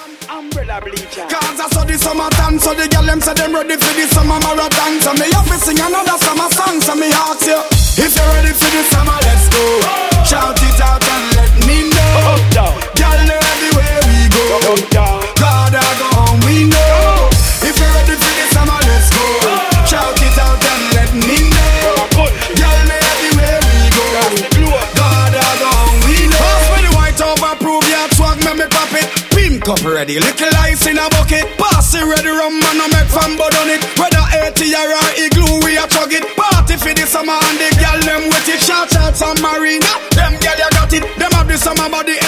Umbrella bleacher. Cause I saw the summertime, so the girl them say them ready for the summer marathon. So me have to sing another summer song. So me ask you, if you're ready for the summer, let's go. Shout it out and let me know. Up down, girl, know everywhere we go. up down. God, I go home, we know. If you're ready for the summer, let's go. Shout it out and let me know. Girl, know everywhere we go. God, I go home, we know. Pass me the white over, prove your swag, make me pop it. Pink up ready, little ice in a bucket. Pass it ready, rum man, I make fun but on it. Whether 80 or igloo, we a chug it. Party for the summer and the girl them with it. Shout out some marina, them girl you got it. Them have the summer body